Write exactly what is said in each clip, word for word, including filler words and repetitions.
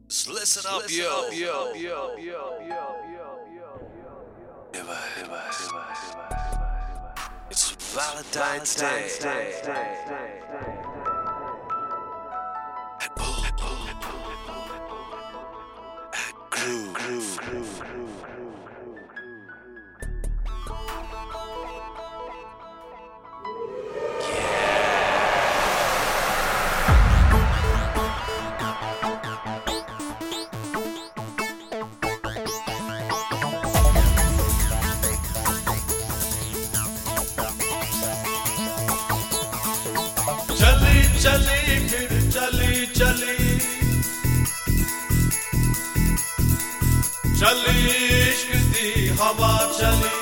Just listen up, yo, yo, yo, yo, yo, yo, yo. It's Valentine's Day. And pull, pull, and groove, groove, groove, groove. चली फिर चली चली चली इश्क दी हवा चली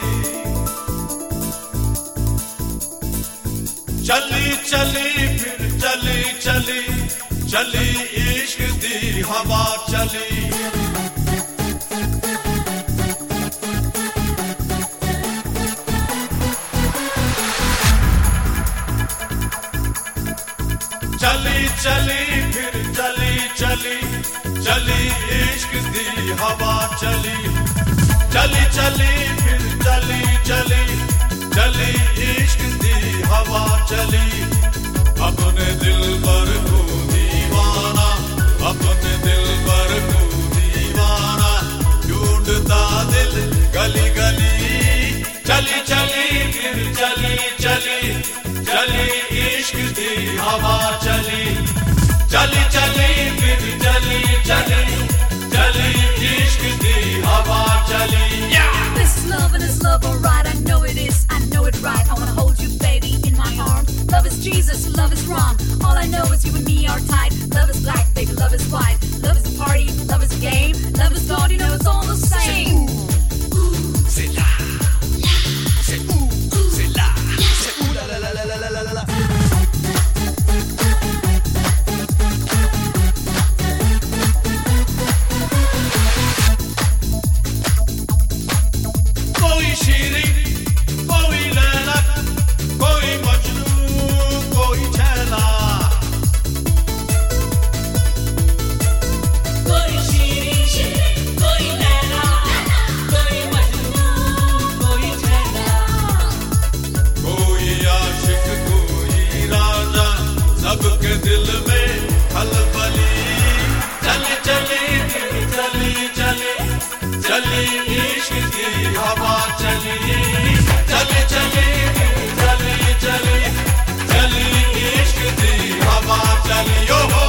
चली चली फिर चली चली चली इश्क दी हवा चली चली चली फिर चली चली चली इश्क दी हवा चली चली चली फिर चली चली चली इश्क दी हवा चली अपने दिल पर को दीवाना अपने दिल पर को दीवाना ढूंढता दिल गली गली चली चली फिर चली चली चली इश्क दी हवा चली चली चली फिर चली चली चली इश्क दी हवा चली This is love and it's love alright. I know it is, I know it right. I wanna hold you baby in my arms. Love is Jesus, love is wrong. All I know is you and me are tight. Love is black, baby, love is white. Love is a party, love is a game. Love is God, you know it's all the same. C'est là, c'est où, c'est là, c'est où la la la la la la la la. सबके दिल में खलबली चली चली चली चली चली इश्क की हवा चली चली चली चली चली चली इश्क की हवा चली ओ हो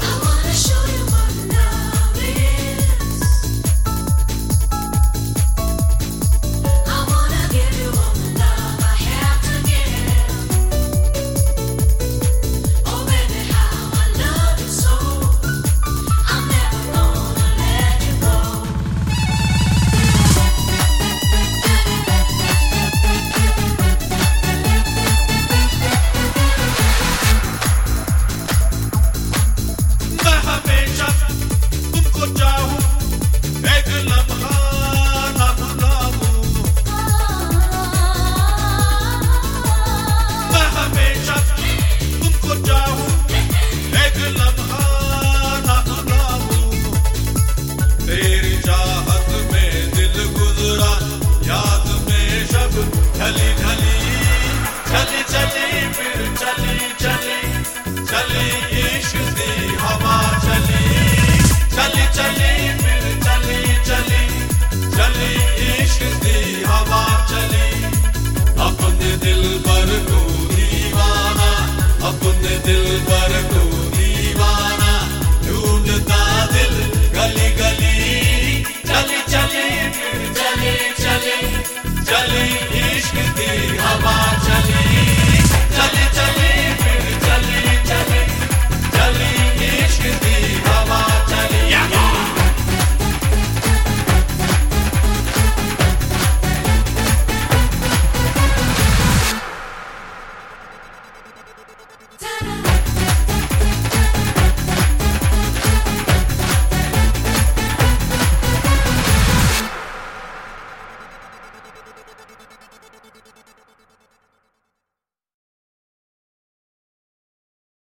चली चली फिर चली चली चली इश्क दी हवा चली चली चली फिर चली चली चली इश्क दी हवा चली अपने दिल पर को दीवाना अपने दिल पर